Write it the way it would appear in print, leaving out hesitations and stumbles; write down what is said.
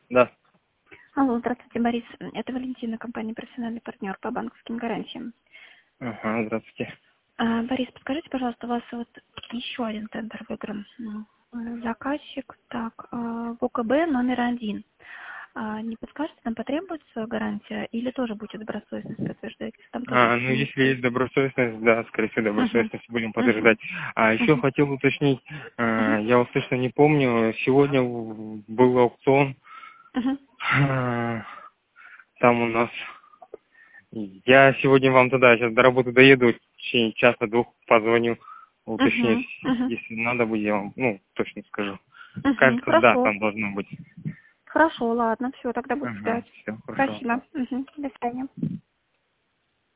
Да. Алло, здравствуйте, Борис. Это Валентина, компания «Профессиональный партнер» по банковским гарантиям. Ага, здравствуйте. Борис, подскажите, пожалуйста, у вас вот еще один тендер выигран. Заказчик, так, ВКБ номер 1. Не подскажете, там потребуется гарантия или тоже будет добросовестность подтверждать? Там тоже Ну если есть добросовестность, да, скорее всего, Мгм. добросовестность будем Мгм. подтверждать. А еще Мгм. хотел уточнить, Мгм. я вот точно не помню, сегодня был аукцион, Мгм. а, там у нас, я сегодня вам туда, сейчас до работы доеду, в течение часа-двух позвоню, уточню, Мгм. Мгм. если надо будет, я вам, точно скажу. Мгм. Кажется, да, Хорошо. там должно быть. Хорошо, ладно, все, тогда буду Ага, ждать. все, хорошо. Спасибо. Мгм. До свидания.